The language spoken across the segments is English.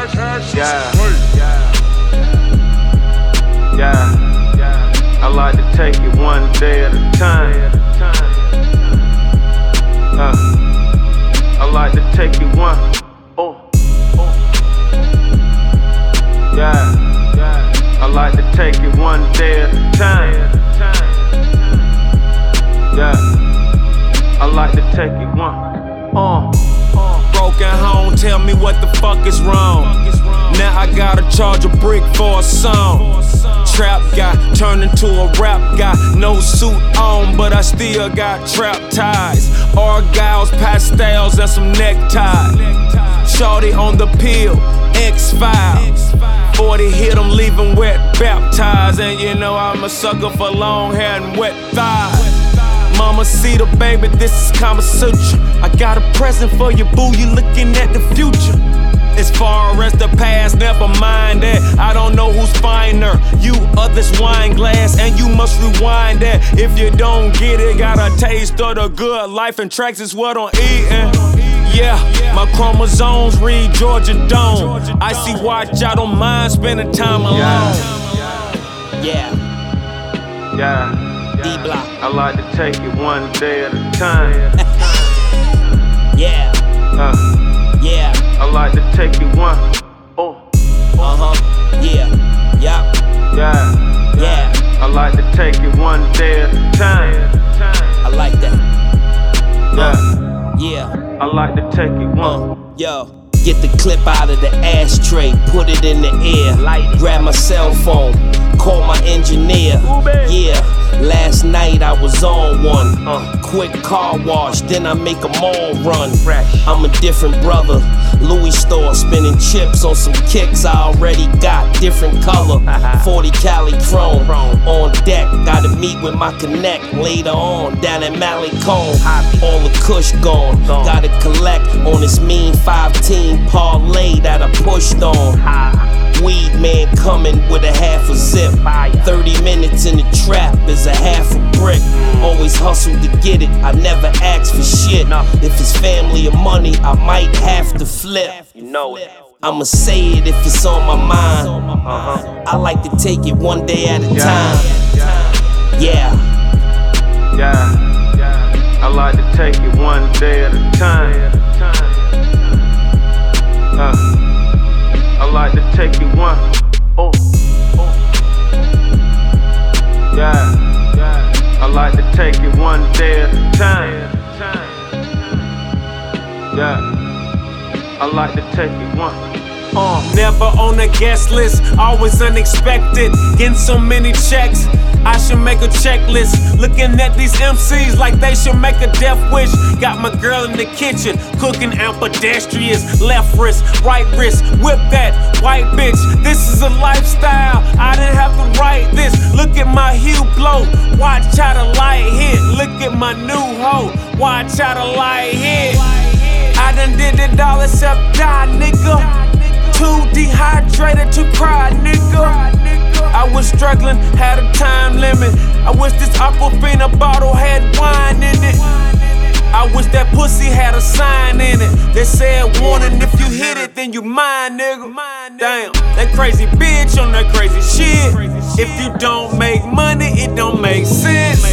I like to take it one day at a time. I like to take it one. I like to take it one day at a time. I like to take it one. Broken home, tell me what the fuck is wrong. Now I gotta charge a brick for a song. Trap guy turned into a rap guy. No suit on, but I still got trap ties. Argyles, pastels, and some neckties. Shorty on the pill, X-File. 40 hit 'em, leave 'em wet, baptized. And you know I'm a sucker for long hair and wet thighs. Mama see the baby, this is Kama Sutra. I got a present for you, boo, you looking at the future. As far as the past, never mind that. I don't know who's finer, you or this wine glass. And you must rewind that. If you don't get it, got a taste of the good life, and tracks is what I'm eating. Yeah, my chromosomes read Georgia Dome. I see watch, I don't mind spending time alone. D-Block. I like to take it one day at a time. I like to take it one. I like to take it one day at a time. I like that. I like to take it one. Yo. Get the clip out of the ashtray, put it in the air. Grab my cell phone, call my engineer. Yeah, last night I was on one. Quick car wash, then I make them all run. I'm a different brother. Louis store, spinning chips on some kicks I already got. Different color, 40 Cali chrome. On deck, gotta meet with my connect later on. Down at Malecone, all the kush gone. Gotta collect on this mean 5-team parlay that I pushed on. Weed man coming with a half a zip. 30 minutes in the trap is a half a brick. Always hustle to get it, I never ask for shit. If it's family or money, I might have to flip. You know it. I'ma say it if it's on my mind. I like to take it one day at a time. I like to take it one day at a time. I like to take it one. I like to take it one day at a time. I like to take it one. Never on a guest list, always unexpected. Getting so many checks, I should make a checklist. Looking at these MCs like they should make a death wish. Got my girl in the kitchen, cooking ambidextrous. Left wrist, right wrist, whip that white bitch. This is a lifestyle, I didn't have to write this. Look at my hue blow, watch how the light hit. Look at my new hoe, watch how the light hit. I done did it all except die, nigga. Too dehydrated to cry, nigga. I was struggling, had a time limit. I wish this Aquafina bottle had wine in it. I wish that pussy had a sign in it that said warning, if you hit it, then you mine, nigga. Damn, that crazy bitch on that crazy shit. If you don't make money, it don't make sense.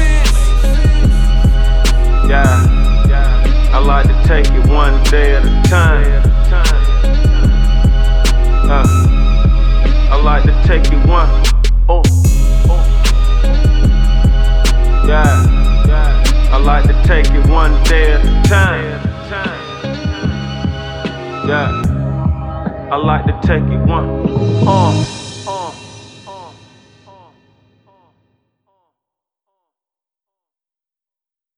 I like to take it one day at a time. I like to take it one. I like to take it one day at a time. I like to take it one.